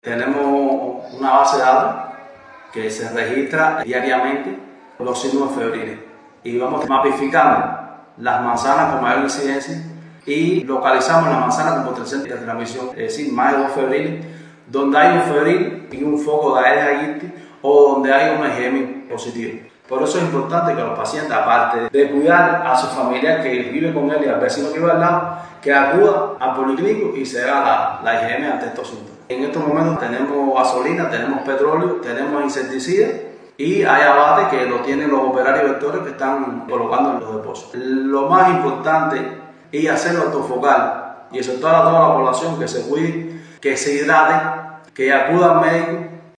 Tenemos una base de datos que se registra diariamente los signos febriles y vamos mapificando las manzanas con mayor incidencia y localizamos las manzanas con potencial de transmisión, es decir, más de 2 febriles, donde hay un febril y un foco de Aedes aegypti o donde hay un IgM positivo. Por eso es importante que los pacientes, aparte de cuidar a su familiar que vive con él y al vecino que vive al lado, que acuda al policlínico y se haga la IgM ante estos síntomas. En estos momentos tenemos gasolina, tenemos petróleo, tenemos insecticidas y hay abate que lo tienen los operarios vectores que están colocando en los depósitos. Lo más importante es hacerlo autofocal y exhortar a toda la población que se cuide, que se hidrate, que acuda al médico